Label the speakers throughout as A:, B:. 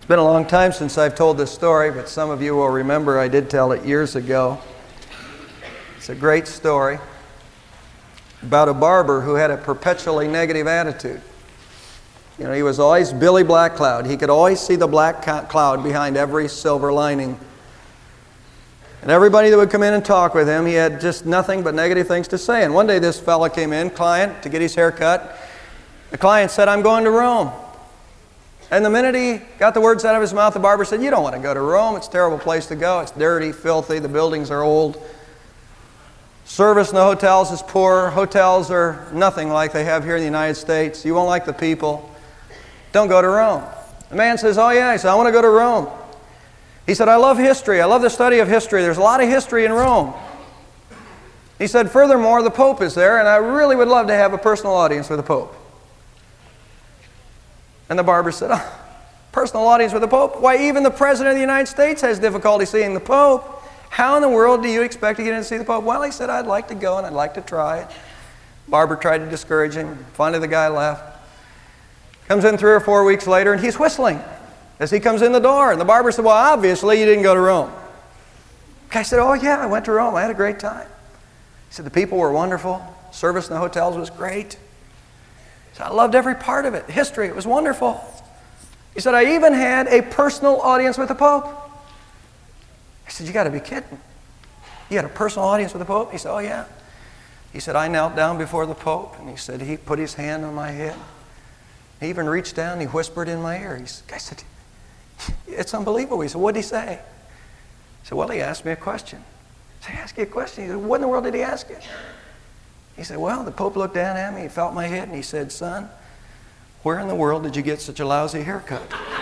A: It's been a long time since I've told this story, but some of you will remember I did tell it years ago. It's a great story about a barber who had a perpetually negative attitude. You know, he was always Billy Black Cloud. He could always see the black cloud behind every silver lining. And everybody that would come in and talk with him, he had just nothing but negative things to say. And one day this fella came in, client, to get his hair cut. The client said, "I'm going to Rome." And the minute he got the words out of his mouth, the barber said, "You don't want to go to Rome. It's a terrible place to go. It's dirty, filthy. The buildings are old. Service in the hotels is poor. Hotels are nothing like they have here in the United States. You won't like the people. Don't go to Rome." The man says, "Oh yeah." He said, "I want to go to Rome." He said, "I love history. I love the study of history. There's a lot of history in Rome." He said, "Furthermore, the Pope is there, and I really would love to have a personal audience with the Pope." And the barber said, "Oh, personal audience with the Pope? Why, even the President of the United States has difficulty seeing the Pope. How in the world do you expect to get in to see the Pope?" "Well," he said, "I'd like to go and I'd like to try it." Barber tried to discourage him. Finally, the guy left. Comes in 3 or 4 weeks later, and he's whistling as he comes in the door. And the barber said, "Well, obviously you didn't go to Rome." The guy said, "Oh, yeah, I went to Rome. I had a great time." He said, "The people were wonderful. Service in the hotels was great. He said, I loved every part of it. History, it was wonderful." He said, "I even had a personal audience with the Pope." I said, "You got to be kidding. You had a personal audience with the Pope?" He said, "Oh, yeah." He said, "I knelt down before the Pope," and he said, "He put his hand on my head. He even reached down and he whispered in my ear." I said, "It's unbelievable." He said, "What did he say?" I said, "Well, he asked me a question." I said, "He asked you a question?" He said, "What in the world did he ask you?" He said, "Well, the Pope looked down at me, he felt my head, and he said, 'Son, where in the world did you get such a lousy haircut?'"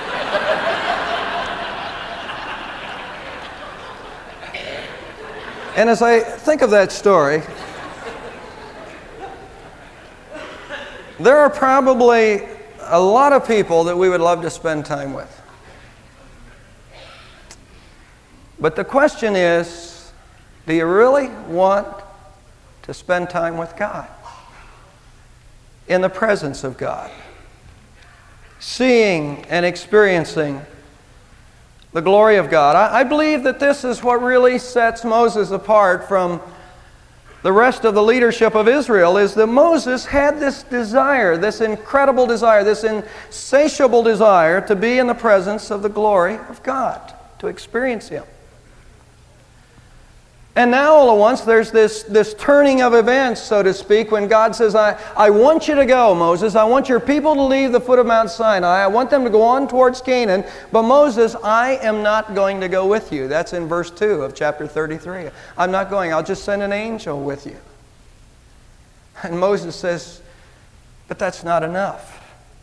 A: And as I think of that story, there are probably a lot of people that we would love to spend time with. But the question is, do you really want to spend time with God? In the presence of God? Seeing and experiencing the glory of God. I believe that this is what really sets Moses apart from the rest of the leadership of Israel, is that Moses had this desire, this incredible desire, this insatiable desire to be in the presence of the glory of God, to experience Him. And now all at once there's this turning of events, so to speak, when God says, I want you to go, Moses. I want your people to leave the foot of Mount Sinai. I want them to go on towards Canaan. But Moses, I am not going to go with you. That's in verse 2 of chapter 33. I'm not going. I'll just send an angel with you. And Moses says, but that's not enough.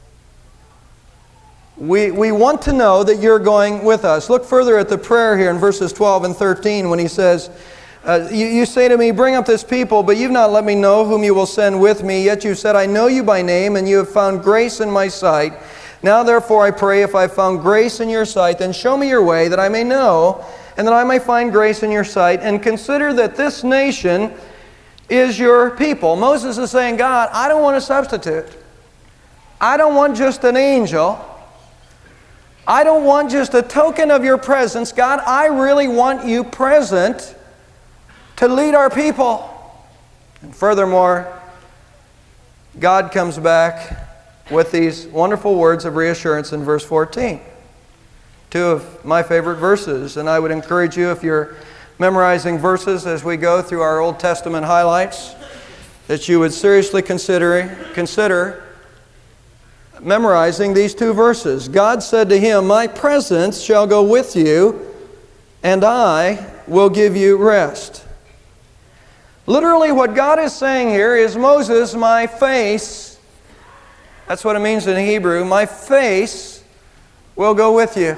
A: We want to know that you're going with us. Look further at the prayer here in verses 12 and 13 when he says, you say to me, bring up this people, but you've not let me know whom you will send with me. Yet you said, I know you by name, and you have found grace in my sight. Now therefore I pray, if I have found grace in your sight, then show me your way, that I may know, and that I may find grace in your sight. And consider that this nation is your people. Moses is saying, God, I don't want a substitute. I don't want just an angel. I don't want just a token of your presence. God, I really want you present to lead our people. And furthermore, God comes back with these wonderful words of reassurance in verse 14. Two of my favorite verses, and I would encourage you, if you're memorizing verses as we go through our Old Testament highlights, that you would seriously consider memorizing these two verses. God said to him, my presence shall go with you, and I will give you rest. Literally what God is saying here is, Moses, my face, that's what it means in Hebrew, my face will go with you.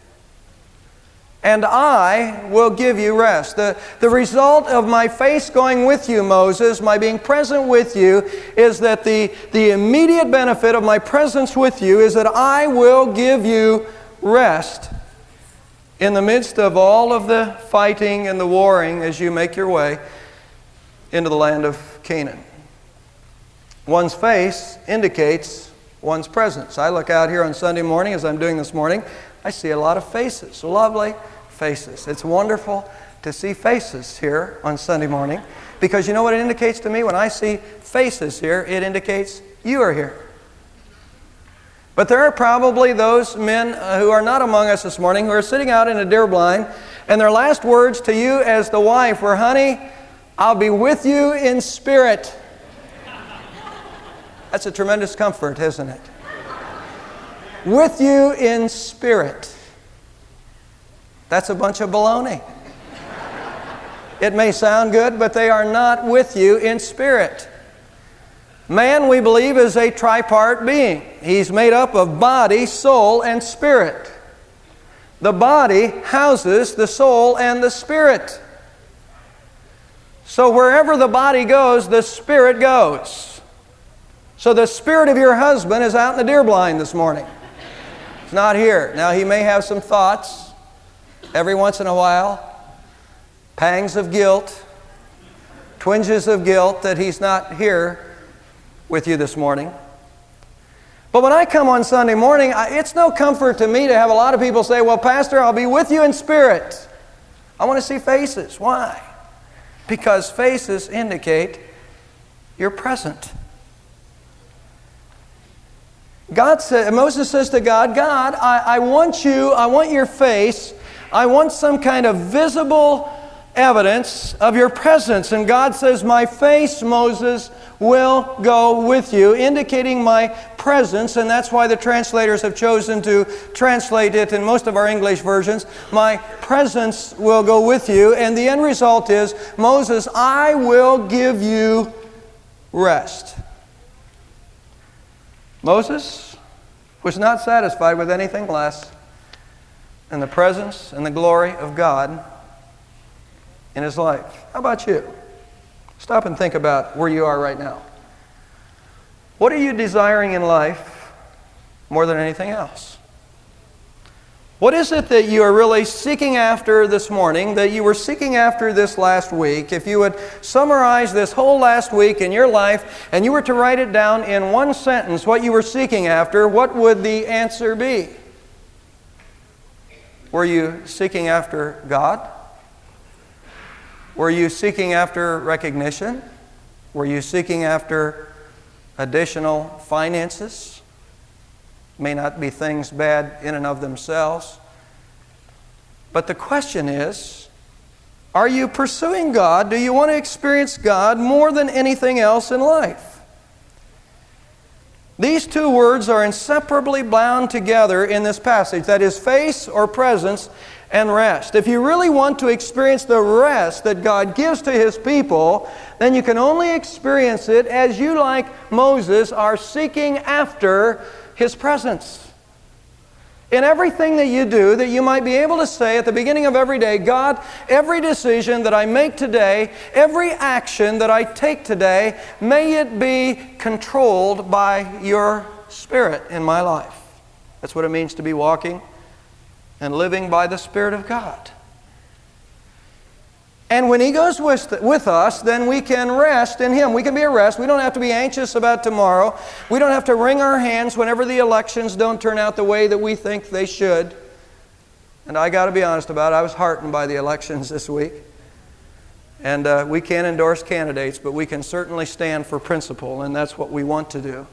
A: And I will give you rest. The result of my face going with you, Moses, my being present with you, is that the immediate benefit of my presence with you is that I will give you rest in the midst of all of the fighting and the warring as you make your way into the land of Canaan. One's face indicates one's presence. I look out here on Sunday morning, as I'm doing this morning. I see a lot of faces, lovely faces. It's wonderful to see faces here on Sunday morning, because you know what it indicates to me? When I see faces here, it indicates you are here. But there are probably those men who are not among us this morning who are sitting out in a deer blind, and their last words to you as the wife were, "Honey, I'll be with you in spirit." That's a tremendous comfort, isn't it? With you in spirit. That's a bunch of baloney. It may sound good, but they are not with you in spirit. Man, we believe, is a tripart being. He's made up of body, soul, and spirit. The body houses the soul and the spirit. So wherever the body goes, the spirit goes. So the spirit of your husband is out in the deer blind this morning. He's not here. Now, he may have some thoughts every once in a while, pangs of guilt, twinges of guilt that he's not here with you this morning. But when I come on Sunday morning, it's no comfort to me to have a lot of people say, "Well, Pastor, I'll be with you in spirit." I want to see faces. Why? Because faces indicate you're present. Moses says to God, "God, I want you, I want your face, I want some kind of visible evidence of your presence." And God says, "My face, Moses, will go with you," indicating my presence. And that's why the translators have chosen to translate it in most of our English versions, "My presence will go with you." And the end result is, Moses, I will give you rest. Moses was not satisfied with anything less than the presence and the glory of God in his life. How about you? Stop and think about where you are right now. What are you desiring in life more than anything else? What is it that you are really seeking after this morning, that you were seeking after this last week? If you would summarize this whole last week in your life and you were to write it down in one sentence, what you were seeking after, what would the answer be? Were you seeking after God? Were you seeking after recognition? Were you seeking after additional finances? May not be things bad in and of themselves. But the question is, are you pursuing God? Do you want to experience God more than anything else in life? These two words are inseparably bound together in this passage. That is, face or presence and rest. If you really want to experience the rest that God gives to His people, then you can only experience it as you, like Moses, are seeking after His presence. In everything that you do, that you might be able to say at the beginning of every day, "God, every decision that I make today, every action that I take today, may it be controlled by your Spirit in my life." That's what it means to be walking and living by the Spirit of God. And when He goes with us, then we can rest in Him. We can be at rest. We don't have to be anxious about tomorrow. We don't have to wring our hands whenever the elections don't turn out the way that we think they should. And I got to be honest about it, I was heartened by the elections this week. And we can't endorse candidates, but we can certainly stand for principle, and that's what we want to do.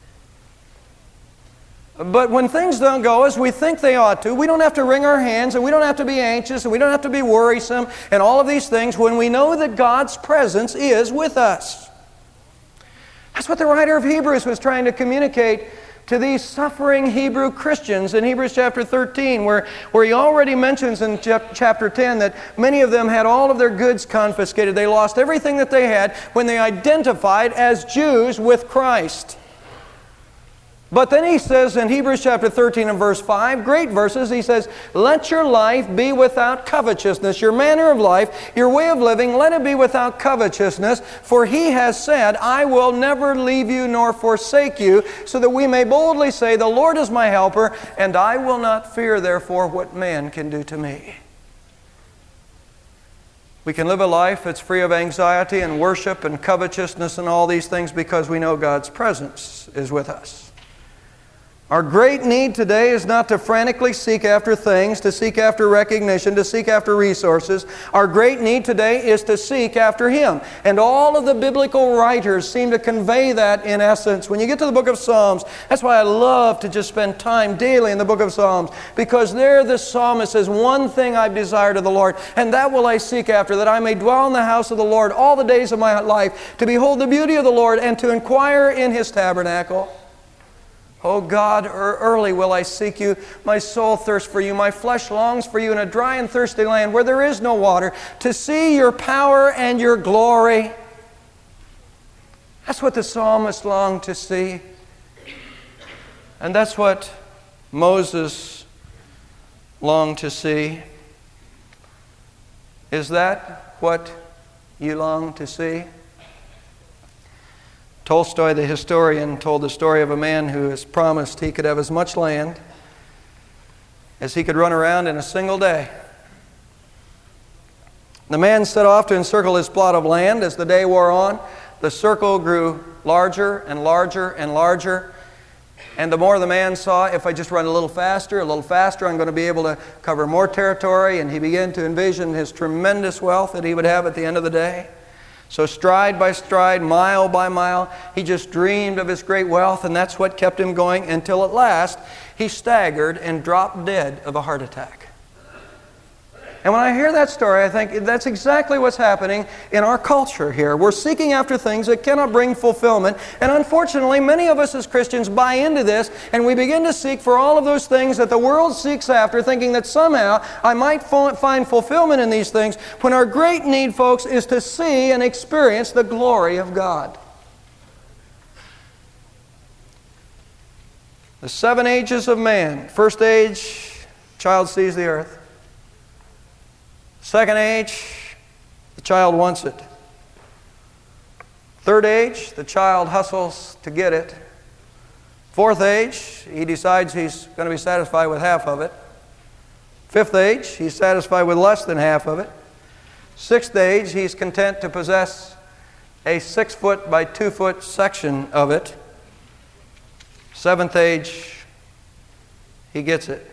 A: But when things don't go as we think they ought to, we don't have to wring our hands, and we don't have to be anxious, and we don't have to be worrisome, and all of these things when we know that God's presence is with us. That's what the writer of Hebrews was trying to communicate to these suffering Hebrew Christians in Hebrews chapter 13, where he already mentions in chapter 10 that many of them had all of their goods confiscated. They lost everything that they had when they identified as Jews with Christ. But then he says in Hebrews chapter 13 and verse 5, great verses, he says, "Let your life be without covetousness." Your manner of life, your way of living, let it be without covetousness. For He has said, "I will never leave you nor forsake you," so that we may boldly say, "The Lord is my helper, and I will not fear therefore what man can do to me." We can live a life that's free of anxiety and worship and covetousness and all these things because we know God's presence is with us. Our great need today is not to frantically seek after things, to seek after recognition, to seek after resources. Our great need today is to seek after Him. And all of the biblical writers seem to convey that in essence. When you get to the book of Psalms, that's why I love to just spend time daily in the book of Psalms, because there the psalmist says, one thing I've desired of the Lord, and that will I seek after, that I may dwell in the house of the Lord all the days of my life, to behold the beauty of the Lord and to inquire in His tabernacle. O God, early will I seek You. My soul thirsts for You. My flesh longs for You in a dry and thirsty land where there is no water, to see Your power and Your glory. That's what the psalmist longed to see. And that's what Moses longed to see. Is that what you long to see? Tolstoy, the historian, told the story of a man who was promised he could have as much land as he could run around in a single day. The man set off to encircle his plot of land. As the day wore on, the circle grew larger and larger and larger. And the more the man saw, if I just run a little faster, I'm going to be able to cover more territory. And he began to envision his tremendous wealth that he would have at the end of the day. So stride by stride, mile by mile, he just dreamed of his great wealth, and that's what kept him going until at last he staggered and dropped dead of a heart attack. And when I hear that story, I think that's exactly what's happening in our culture here. We're seeking after things that cannot bring fulfillment. And unfortunately, many of us as Christians buy into this, and we begin to seek for all of those things that the world seeks after, thinking that somehow I might find fulfillment in these things, when our great need, folks, is to see and experience the glory of God. The 7 ages of man. First age, child sees the earth. Second age, the child wants it. Third age, the child hustles to get it. Fourth age, he decides he's going to be satisfied with half of it. Fifth age, he's satisfied with less than half of it. Sixth age, he's content to possess a 6-foot by 2-foot section of it. Seventh age, he gets it.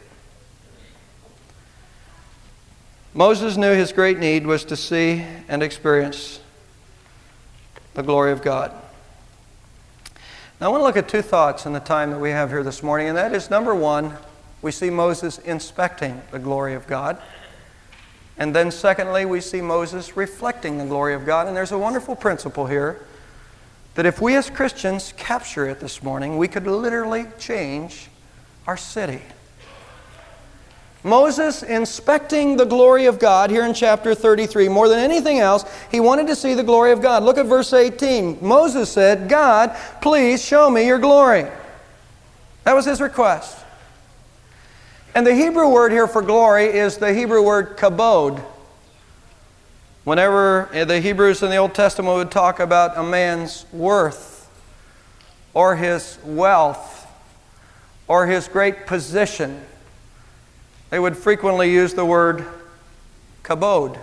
A: Moses knew his great need was to see and experience the glory of God. Now I want to look at 2 thoughts in the time that we have here this morning, and that is, number 1, we see Moses inspecting the glory of God. And then secondly, we see Moses reflecting the glory of God. And there's a wonderful principle here that if we as Christians capture it this morning, we could literally change our city. Moses inspecting the glory of God here in chapter 33. More than anything else, he wanted to see the glory of God. Look at verse 18. Moses said, God, please show me your glory. That was his request. And the Hebrew word here for glory is the Hebrew word kabod. Whenever the Hebrews in the Old Testament would talk about a man's worth or his wealth or his great position, they would frequently use the word kabod.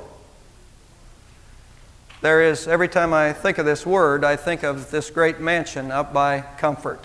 A: There is, every time I think of this word, I think of this great mansion up by Comfort.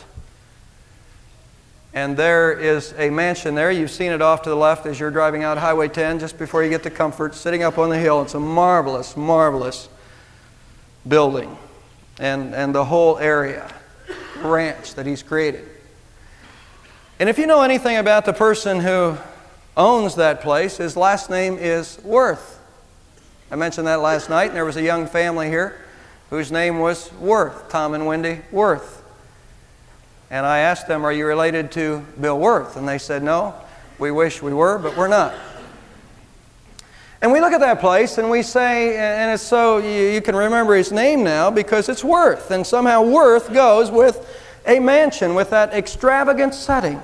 A: And there is a mansion there. You've seen it off to the left as you're driving out Highway 10, just before you get to Comfort, sitting up on the hill. It's a marvelous, marvelous building. And the whole area, ranch that he's created. And if you know anything about the person who owns that place, his last name is Worth. I mentioned that last night, and there was a young family here whose name was Worth, Tom and Wendy Worth. And I asked them, are you related to Bill Worth? And they said, no, we wish we were, but we're not. And we look at that place and we say, and it's so, you can remember his name now because it's Worth. And somehow Worth goes with a mansion, with that extravagant setting.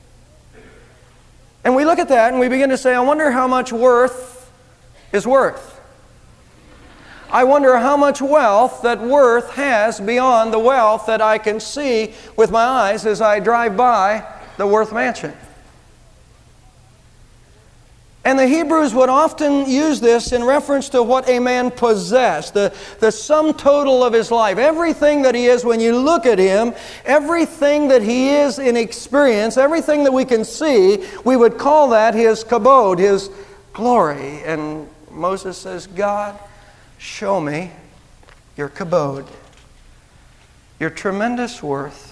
A: And we look at that and we begin to say, I wonder how much Worth is worth. I wonder how much wealth that Worth has beyond the wealth that I can see with my eyes as I drive by the Worth mansion. And the Hebrews would often use this in reference to what a man possessed, the sum total of his life. Everything that he is, when you look at him, everything that he is in experience, everything that we can see, we would call that his kabod, his glory. And Moses says, God, show me your kabod, your tremendous worth.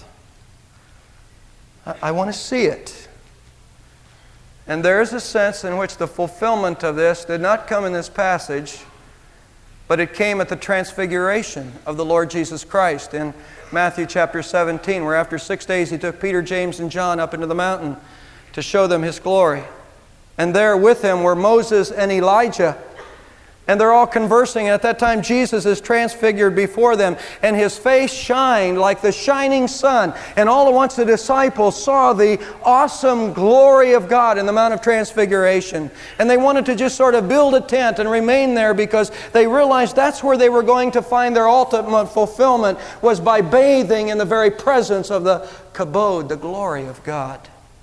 A: I want to see it. And there is a sense in which the fulfillment of this did not come in this passage, but it came at the transfiguration of the Lord Jesus Christ in Matthew chapter 17, where after 6 days He took Peter, James, and John up into the mountain to show them His glory. And there with Him were Moses and Elijah. And they're all conversing. And at that time, Jesus is transfigured before them, and His face shined like the shining sun. And all at once the disciples saw the awesome glory of God in the Mount of Transfiguration. And they wanted to just sort of build a tent and remain there, because they realized that's where they were going to find their ultimate fulfillment, was by bathing in the very presence of the kabod, the glory of God.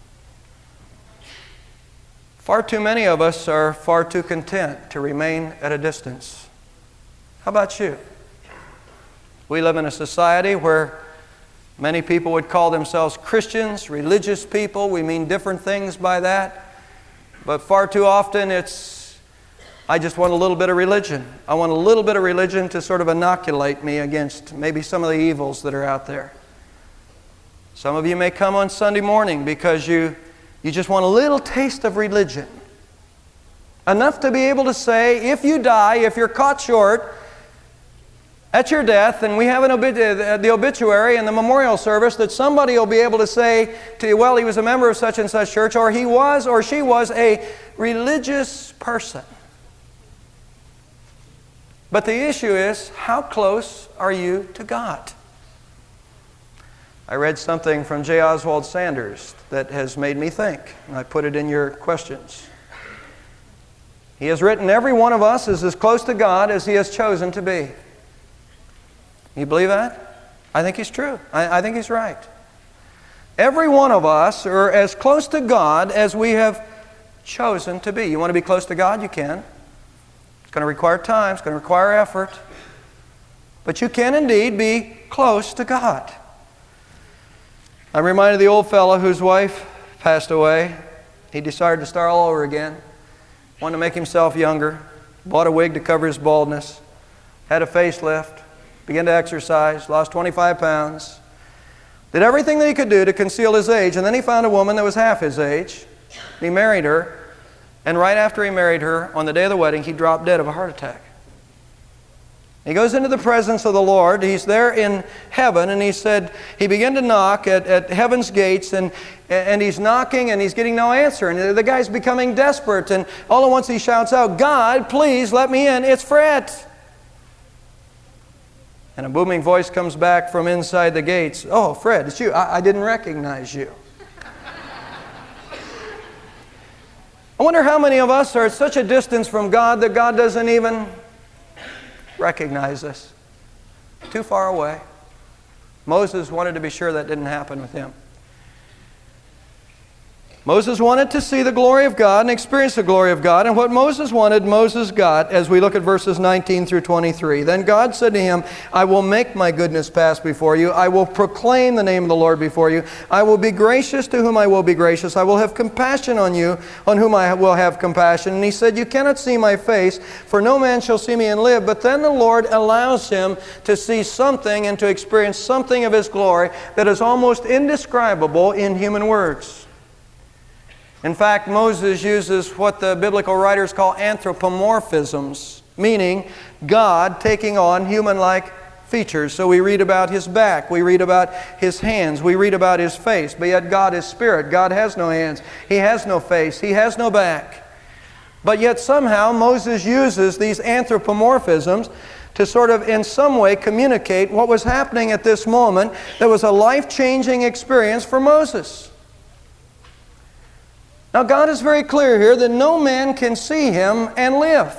A: Far too many of us are far too content to remain at a distance. How about you? We live in a society where many people would call themselves Christians, religious people. We mean different things by that. But far too often it's, I just want a little bit of religion. I want a little bit of religion to sort of inoculate me against maybe some of the evils that are out there. Some of you may come on Sunday morning because you just want a little taste of religion. Enough to be able to say, if you die, if you're caught short at your death, and we have the obituary and the memorial service, that somebody will be able to say to you, well, he was a member of such and such church, or he was or she was a religious person. But the issue is, how close are you to God? I read something from J. Oswald Sanders that has made me think, and I put it in your questions. He has written, every one of us is as close to God as he has chosen to be. You believe that? I think he's true. I think he's right. Every one of us are as close to God as we have chosen to be. You want to be close to God? You can. It's going to require time. It's going to require effort. But you can indeed be close to God. I'm reminded of the old fellow whose wife passed away. He decided to start all over again. Wanted to make himself younger. Bought a wig to cover his baldness. Had a facelift. Began to exercise. Lost 25 pounds. Did everything that he could do to conceal his age. And then he found a woman that was half his age. He married her. And right after he married her, on the day of the wedding, he dropped dead of a heart attack. He goes into the presence of the Lord. He's there in heaven, and he said, he began to knock at heaven's gates, and he's knocking, and he's getting no answer. And the guy's becoming desperate, and all at once he shouts out, God, please let me in. It's Fred. And a booming voice comes back from inside the gates. Oh, Fred, it's you. I didn't recognize you. I wonder how many of us are at such a distance from God that God doesn't even recognize us. Too far away. Moses wanted to be sure that didn't happen with him. Moses wanted to see the glory of God and experience the glory of God. And what Moses wanted, Moses got, as we look at verses 19 through 23. Then God said to him, I will make my goodness pass before you. I will proclaim the name of the Lord before you. I will be gracious to whom I will be gracious. I will have compassion on you, on whom I will have compassion. And he said, you cannot see my face, for no man shall see me and live. But then the Lord allows him to see something and to experience something of His glory that is almost indescribable in human words. In fact, Moses uses what the biblical writers call anthropomorphisms, meaning God taking on human-like features. So we read about His back, we read about His hands, we read about His face, but yet God is spirit. God has no hands, He has no face, He has no back. But yet somehow Moses uses these anthropomorphisms to sort of in some way communicate what was happening at this moment that was a life-changing experience for Moses. Now, God is very clear here that no man can see Him and live.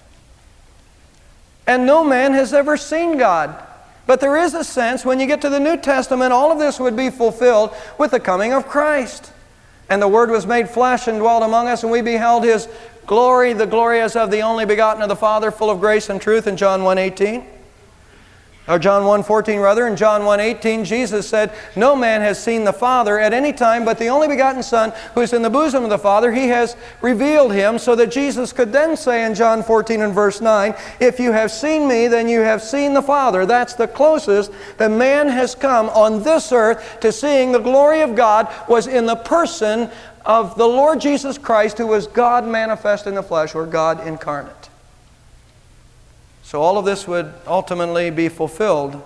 A: And no man has ever seen God. But there is a sense, when you get to the New Testament, all of this would be fulfilled with the coming of Christ. And the Word was made flesh and dwelt among us, and we beheld His glory, the glory as of the only begotten of the Father, full of grace and truth, in John 1:18. Or John 1:14 rather. In John 1:18, Jesus said, "No man has seen the Father at any time, but the only begotten Son, who is in the bosom of the Father, He has revealed Him," so that Jesus could then say in John 14 and verse 9, "If you have seen me, then you have seen the Father." That's the closest that man has come on this earth to seeing the glory of God, was in the person of the Lord Jesus Christ, who was God manifest in the flesh, or God incarnate. So all of this would ultimately be fulfilled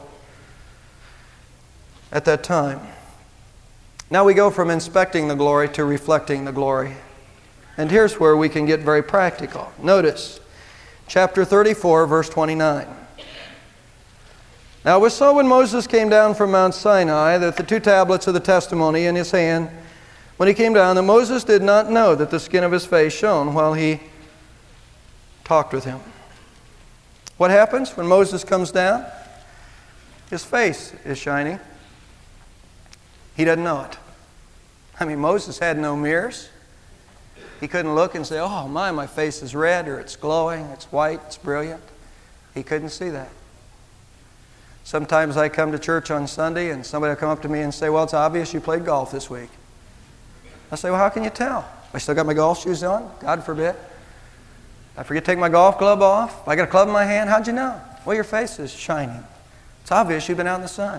A: at that time. Now we go from inspecting the glory to reflecting the glory. And here's where we can get very practical. Notice, chapter 34, verse 29. "Now it was so when Moses came down from Mount Sinai, that the 2 tablets of the testimony in his hand, when he came down, that Moses did not know that the skin of his face shone while he talked with him." What happens when Moses comes down? His face is shining. He doesn't know it. I mean, Moses had no mirrors. He couldn't look and say, "Oh my face is red," or "It's glowing, it's white, it's brilliant." He couldn't see that. Sometimes I come to church on Sunday and somebody will come up to me and say, "Well, it's obvious you played golf this week." I say, "Well, how can you tell? I still got my golf shoes on? God forbid. I forget to take my golf glove off. I got a club in my hand. How'd you know?" "Well, your face is shining. It's obvious you've been out in the sun."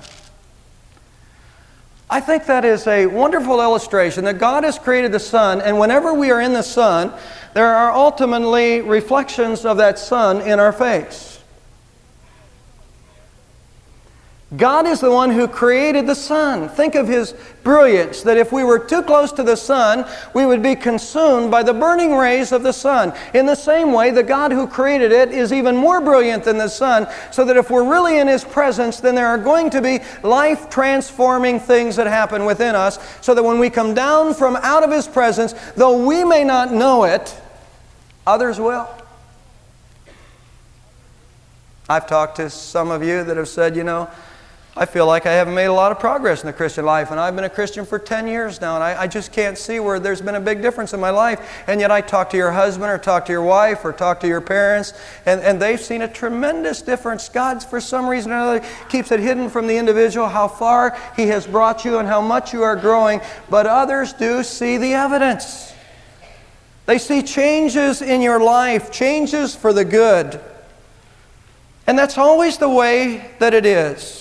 A: I think that is a wonderful illustration that God has created the sun, and whenever we are in the sun, there are ultimately reflections of that sun in our face. God is the one who created the sun. Think of His brilliance, that if we were too close to the sun, we would be consumed by the burning rays of the sun. In the same way, the God who created it is even more brilliant than the sun, so that if we're really in His presence, then there are going to be life-transforming things that happen within us, so that when we come down from out of His presence, though we may not know it, others will. I've talked to some of you that have said, "You know, I feel like I haven't made a lot of progress in the Christian life, and I've been a Christian for 10 years now, and I just can't see where there's been a big difference in my life." And yet I talk to your husband, or talk to your wife, or talk to your parents, and they've seen a tremendous difference. God, for some reason or another, keeps it hidden from the individual how far He has brought you and how much you are growing, but others do see the evidence. They see changes in your life, changes for the good. And that's always the way that it is.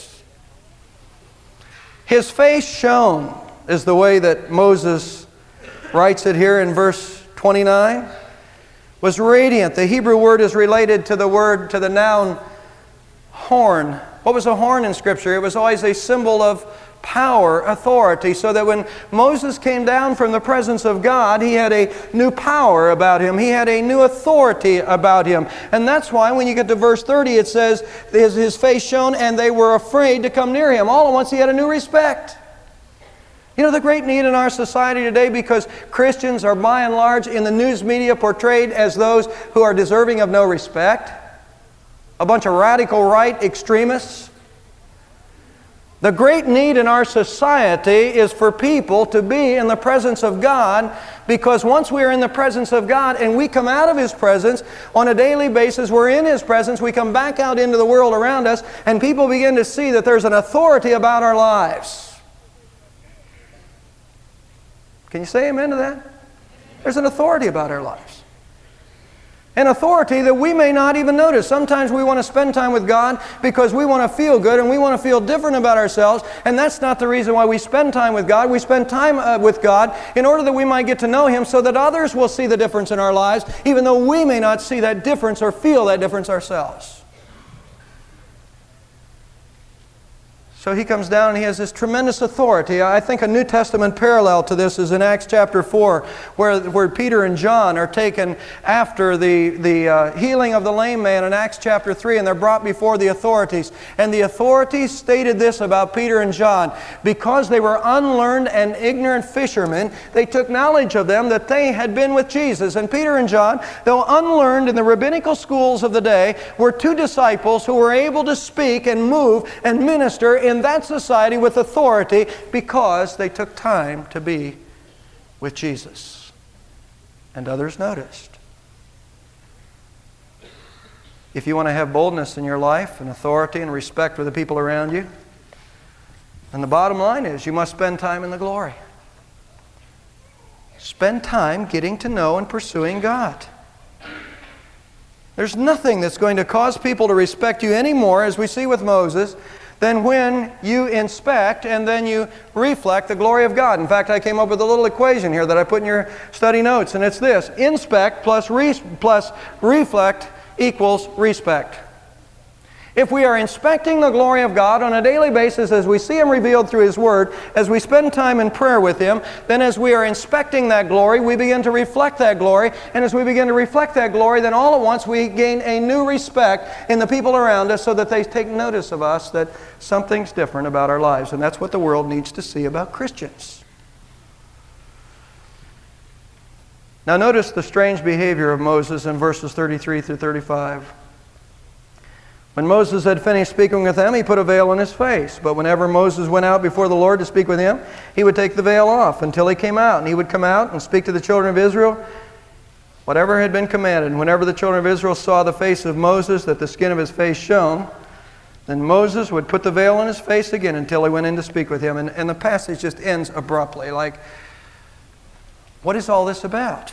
A: His face shone is the way that Moses writes it here in verse 29. Was radiant. The Hebrew word is related to the noun horn. What was a horn in Scripture? It was always a symbol of power, authority, so that when Moses came down from the presence of God, he had a new power about him. He had a new authority about him. And that's why when you get to verse 30, it says, his face shone and they were afraid to come near him. All at once he had a new respect. You know, the great need in our society today, because Christians are by and large in the news media portrayed as those who are deserving of no respect, a bunch of radical right extremists. The great need in our society is for people to be in the presence of God, because once we are in the presence of God and we come out of His presence on a daily basis, we're in His presence, we come back out into the world around us, and people begin to see that there's an authority about our lives. Can you say amen to that? There's an authority about our lives. An authority that we may not even notice. Sometimes we want to spend time with God because we want to feel good and we want to feel different about ourselves, and that's not the reason why we spend time with God. We spend time with God in order that we might get to know Him, so that others will see the difference in our lives, even though we may not see that difference or feel that difference ourselves. So He comes down and He has this tremendous authority. I think a New Testament parallel to this is in Acts chapter 4, where Peter and John are taken after the healing of the lame man in Acts chapter 3, and they're brought before the authorities. And the authorities stated this about Peter and John: because they were unlearned and ignorant fishermen, they took knowledge of them that they had been with Jesus. And Peter and John, though unlearned in the rabbinical schools of the day, were two disciples who were able to speak and move and minister in that society with authority, because they took time to be with Jesus. And others noticed. If you want to have boldness in your life and authority and respect for the people around you, then the bottom line is you must spend time in the glory. Spend time getting to know and pursuing God. There's nothing that's going to cause people to respect you any more, as we see with Moses, than when you inspect and then you reflect the glory of God. In fact, I came up with a little equation here that I put in your study notes, and it's this: inspect plus reflect equals respect. If we are inspecting the glory of God on a daily basis as we see Him revealed through His Word, as we spend time in prayer with Him, then as we are inspecting that glory, we begin to reflect that glory. And as we begin to reflect that glory, then all at once we gain a new respect in the people around us so that they take notice of us, that something's different about our lives. And that's what the world needs to see about Christians. Now notice the strange behavior of Moses in verses 33 through 35. When Moses had finished speaking with them, he put a veil on his face. But whenever Moses went out before the Lord to speak with him, he would take the veil off until he came out. And he would come out and speak to the children of Israel whatever had been commanded. And whenever the children of Israel saw the face of Moses, that the skin of his face shone, then Moses would put the veil on his face again until he went in to speak with him. And the passage just ends abruptly, like, what is all this about?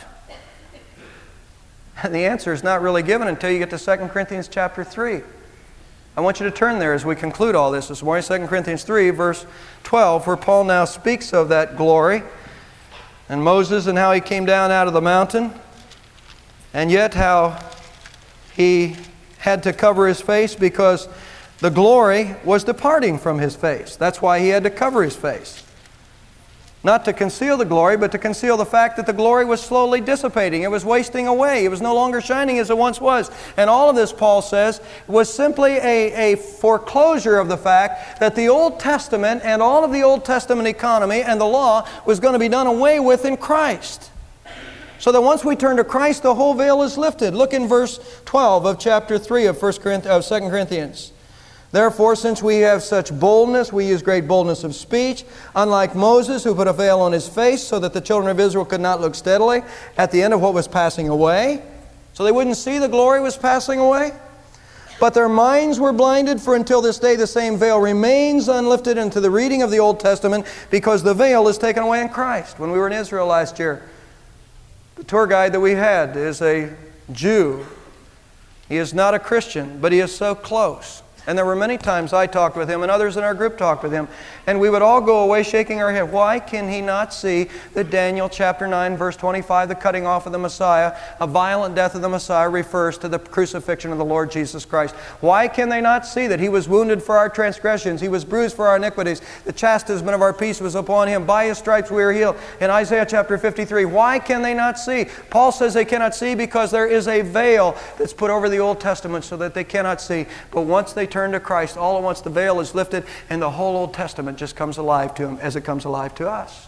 A: And the answer is not really given until you get to 2 Corinthians chapter 3. I want you to turn there as we conclude all this morning, 2 Corinthians 3, verse 12, where Paul now speaks of that glory and Moses and how he came down out of the mountain, and yet how he had to cover his face because the glory was departing from his face. That's why he had to cover his face. Not to conceal the glory, but to conceal the fact that the glory was slowly dissipating. It was wasting away. It was no longer shining as it once was. And all of this, Paul says, was simply a foreclosure of the fact that the Old Testament and all of the Old Testament economy and the law was going to be done away with in Christ. So that once we turn to Christ, the whole veil is lifted. Look in verse 12 of chapter 3 of 2 Corinthians. Therefore, since we have such boldness, we use great boldness of speech, unlike Moses, who put a veil on his face so that the children of Israel could not look steadily at the end of what was passing away. So they wouldn't see the glory was passing away. But their minds were blinded, for until this day the same veil remains unlifted into the reading of the Old Testament, because the veil is taken away in Christ. When we were in Israel last year, the tour guide that we had is a Jew. He is not a Christian, but he is so close. And there were many times I talked with him and others in our group talked with him. And we would all go away shaking our head. Why can he not see that Daniel chapter 9 verse 25, the cutting off of the Messiah, a violent death of the Messiah, refers to the crucifixion of the Lord Jesus Christ? Why can they not see that He was wounded for our transgressions, He was bruised for our iniquities, the chastisement of our peace was upon Him, by His stripes we are healed? In Isaiah chapter 53, why can they not see? Paul says they cannot see because there is a veil that's put over the Old Testament so that they cannot see. But once they turn to Christ, all at once the veil is lifted and the whole Old Testament just comes alive to them as it comes alive to us.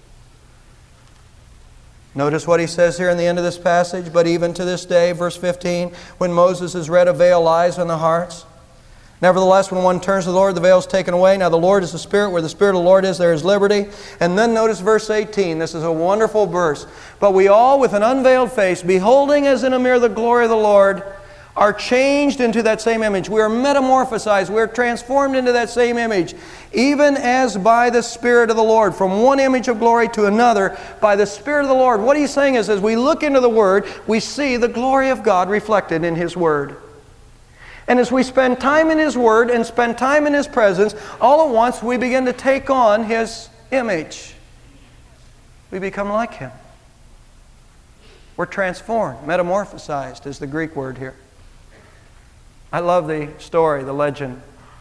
A: Notice what he says here in the end of this passage. But even to this day, verse 15, when Moses is read, a veil lies on the hearts. Nevertheless, when one turns to the Lord, the veil is taken away. Now the Lord is the Spirit. Where the Spirit of the Lord is, there is liberty. And then notice verse 18. This is a wonderful verse. But we all, with an unveiled face, beholding as in a mirror the glory of the Lord, are changed into that same image. We are metamorphosized. We are transformed into that same image, even as by the Spirit of the Lord, from one image of glory to another by the Spirit of the Lord. What he's saying is, as we look into the Word, we see the glory of God reflected in His Word. And as we spend time in His Word and spend time in His presence, all at once we begin to take on His image. We become like Him. We're transformed. Metamorphosized is the Greek word here. I love the story, the legend,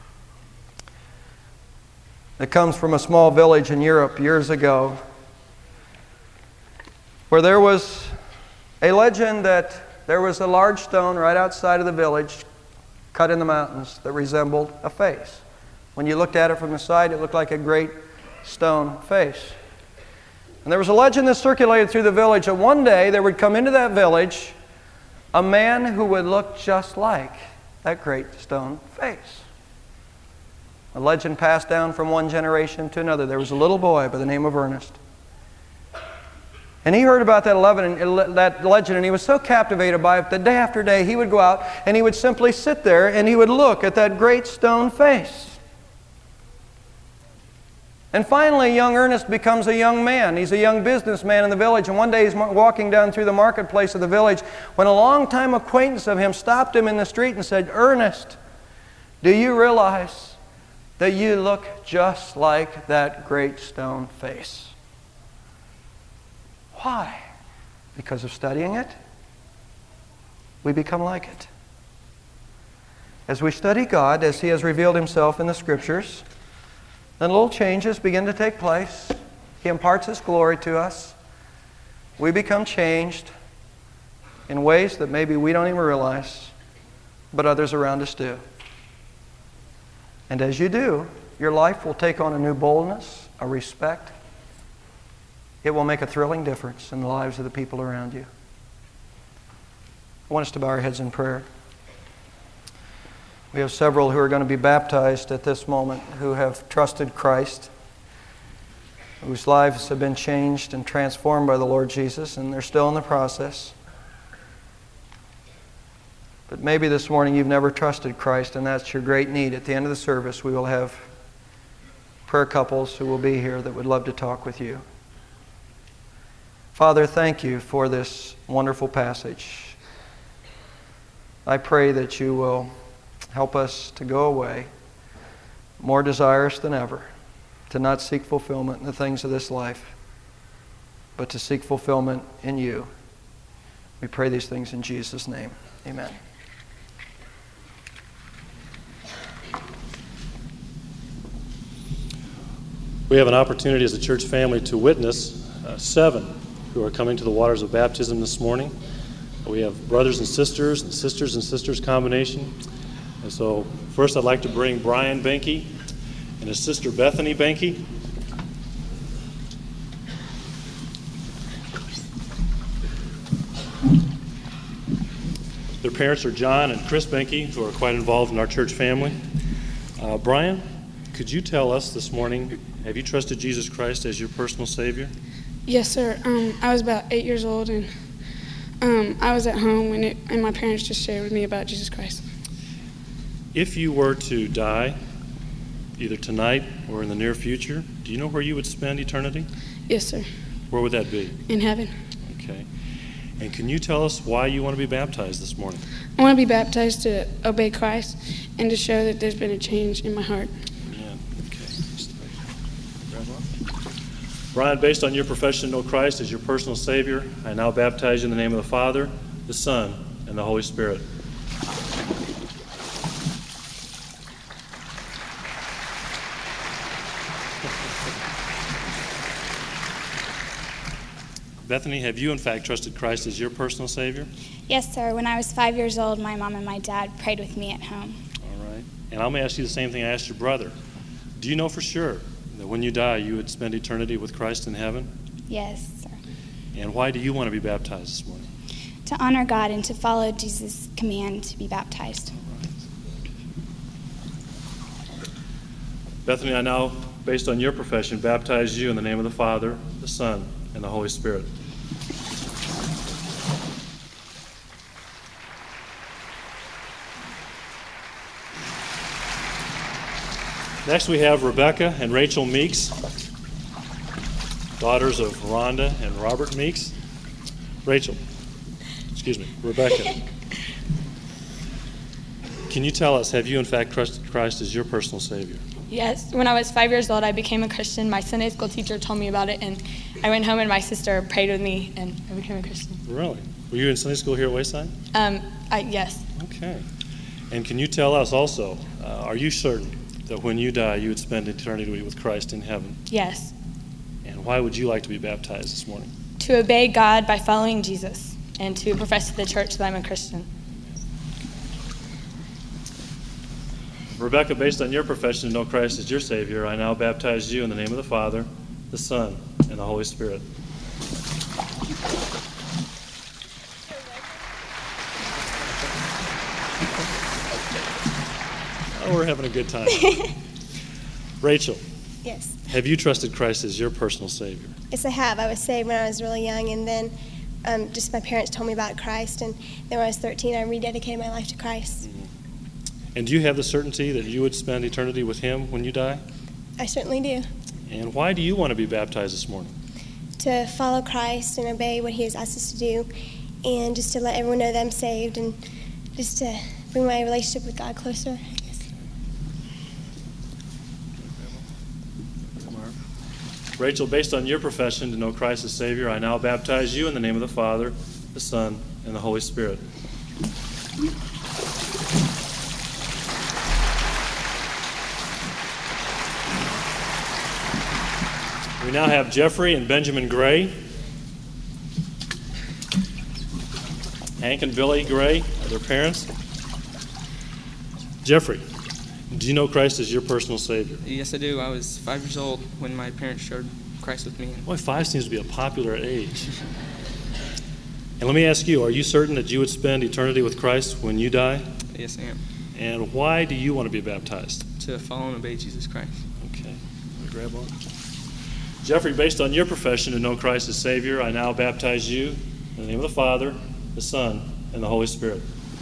A: that comes from a small village in Europe years ago, where there was a legend that there was a large stone right outside of the village, cut in the mountains, that resembled a face. When you looked at it from the side, it looked like a great stone face. And there was a legend that circulated through the village that one day there would come into that village a man who would look just like that great stone face. A legend passed down from one generation to another. There was a little boy by the name of Ernest. And he heard about that legend, and he was so captivated by it that day after day he would go out and he would simply sit there and he would look at that great stone face. And finally, young Ernest becomes a young man. He's a young businessman in the village, and one day he's walking down through the marketplace of the village when a longtime acquaintance of him stopped him in the street and said, "Ernest, do you realize that you look just like that great stone face?" Why? Because of studying it, we become like it. As we study God, as He has revealed Himself in the Scriptures, then little changes begin to take place. He imparts His glory to us. We become changed in ways that maybe we don't even realize, but others around us do. And as you do, your life will take on a new boldness, a respect. It will make a thrilling difference in the lives of the people around you. I want us to bow our heads in prayer. We have several who are going to be baptized at this moment who have trusted Christ, whose lives have been changed and transformed by the Lord Jesus, and they're still in the process. But maybe this morning you've never trusted Christ, and that's your great need. At the end of the service, we will have prayer couples who will be here that would love to talk with you. Father, thank you for this wonderful passage. I pray that you will help us to go away more desirous than ever to not seek fulfillment in the things of this life, but to seek fulfillment in you. We pray these things in Jesus' name. Amen.
B: We have an opportunity as a church family to witness 7 who are coming to the waters of baptism this morning. We have brothers and sisters combination. And so first I'd like to bring Brian Benke and his sister Bethany Benke. Their parents are John and Chris Benke, who are quite involved in our church family. Brian, could you tell us this morning, have you trusted Jesus Christ as your personal Savior?
C: Yes, sir. I was about 8 years old, and I was at home, and my parents just shared with me about Jesus Christ.
B: If you were to die, either tonight or in the near future, do you know where you would spend eternity?
C: Yes, sir.
B: Where would that be?
C: In heaven.
B: Okay. And can you tell us why you want to be baptized this morning?
C: I want to be baptized to obey Christ and to show that there's been a change in my heart.
B: Amen. Okay. Brian, based on your profession to know Christ as your personal Savior, I now baptize you in the name of the Father, the Son, and the Holy Spirit. Bethany, have you in fact trusted Christ as your personal Savior?
D: Yes, sir. When I was 5 years old, my mom and my dad prayed with me at home.
B: All right. And I'm going to ask you the same thing I asked your brother. Do you know for sure that when you die, you would spend eternity with Christ in heaven?
D: Yes, sir.
B: And why do you want to be baptized this morning?
D: To honor God and to follow Jesus' command to be baptized.
B: All right. Bethany, I now, based on your profession, baptize you in the name of the Father, the Son, and the Holy Spirit. Next we have Rebecca and Rachel Meeks, daughters of Rhonda and Robert Meeks. Rebecca. Can you tell us, have you in fact trusted Christ as your personal Savior?
E: Yes. When I was 5 years old, I became a Christian. My Sunday school teacher told me about it, and I went home and my sister prayed with me, and I became a Christian.
B: Really? Were you in Sunday school here at Wayside?
E: Yes.
B: Okay. And can you tell us also, are you certain that when you die, you would spend eternity with Christ in heaven?
E: Yes.
B: And why would you like to be baptized this morning?
E: To obey God by following Jesus, and to profess to the church that I'm a Christian.
B: Rebecca, based on your profession to know Christ as your Savior, I now baptize you in the name of the Father, the Son, and the Holy Spirit. Oh, we're having a good time. Rachel.
D: Yes.
B: Have you trusted Christ as your personal Savior?
F: Yes, I have. I was saved when I was really young, and then just my parents told me about Christ, and then when I was 13, I rededicated my life to Christ.
B: And do you have the certainty that you would spend eternity with Him when you die?
F: I certainly do.
B: And why do you want to be baptized this morning?
F: To follow Christ and obey what He has asked us to do, and just to let everyone know that I'm saved, and just to bring my relationship with God closer, I guess.
B: Rachel, based on your profession to know Christ as Savior, I now baptize you in the name of the Father, the Son, and the Holy Spirit. We now have Jeffrey and Benjamin Gray. Hank and Billy Gray are their parents. Jeffrey, do you know Christ as your personal Savior?
G: Yes, I do. I was 5 years old when my parents shared Christ with me.
B: Boy, 5 seems to be a popular age. And let me ask you, are you certain that you would spend eternity with Christ when you die?
G: Yes, I am.
B: And why do you want to be baptized?
G: To follow and obey Jesus Christ.
B: Okay, let me grab one. Jeffrey, based on your profession to know Christ as Savior, I now baptize you in the name of the Father, the Son, and the Holy Spirit.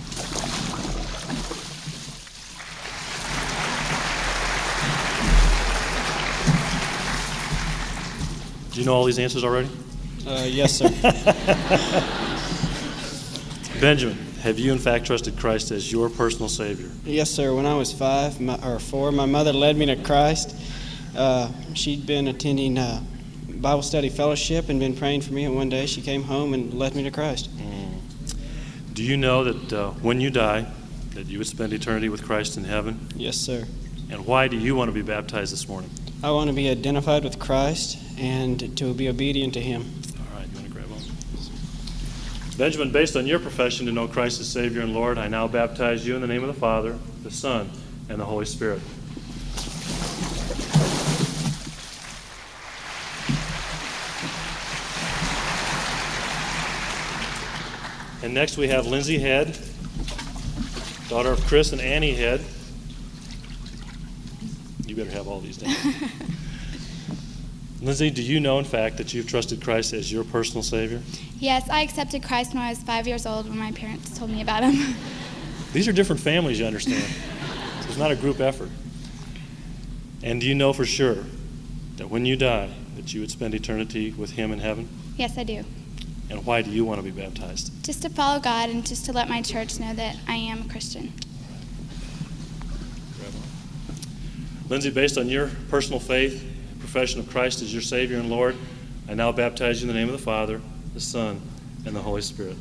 B: Do you know all these answers already?
H: Yes, sir.
B: Benjamin, have you in fact trusted Christ as your personal Savior?
H: Yes, sir. When I was 4, my mother led me to Christ. She'd been attending Bible study fellowship and been praying for me, and one day she came home and led me to Christ.
B: Do you know that when you die, that you would spend eternity with Christ in heaven?
H: Yes, sir.
B: And why do you want to be baptized this morning?
H: I want to be identified with Christ and to be obedient to Him.
B: All right, you want to grab one? Benjamin, based on your profession to know Christ as Savior and Lord, I now baptize you in the name of the Father, the Son, and the Holy Spirit. And next we have Lindsay Head, daughter of Chris and Annie Head. You better have all these down. Lindsay, do you know, in fact, that you've trusted Christ as your personal Savior?
D: Yes, I accepted Christ when I was 5 years old when my parents told me about Him.
B: These are different families, you understand. It's not a group effort. And do you know for sure that when you die, that you would spend eternity with Him in heaven?
D: Yes, I do.
B: And why do you want to be baptized?
D: Just to follow God and just to let my church know that I am a Christian.
B: Lindsay, based on your personal faith, profession of Christ as your Savior and Lord, I now baptize you in the name of the Father, the Son, and the Holy Spirit.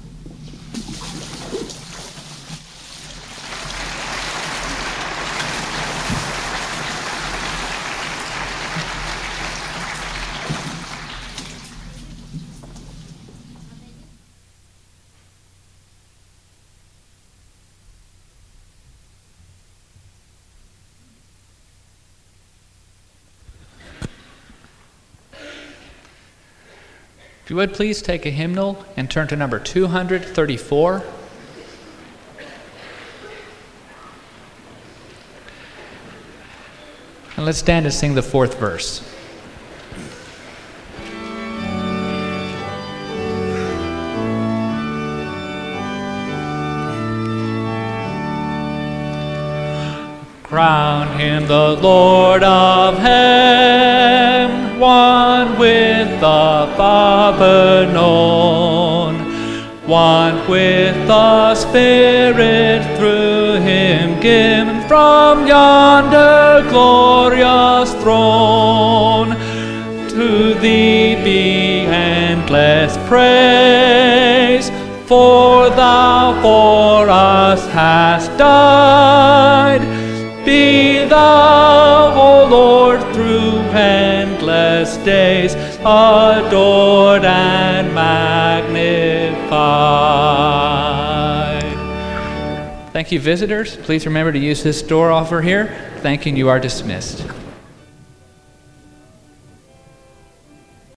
I: If you would please take a hymnal and turn to number 234. And let's stand and sing the 4th verse. Crown Him the Lord of heaven, one with the Father known, one with the Spirit through Him given from yonder glorious throne. To Thee be endless praise, for Thou for us hast died. Be Thou, O Lord, through endless days, adored and magnified. Thank you, visitors. Please remember to use this door offer here. Thank you, and you are dismissed.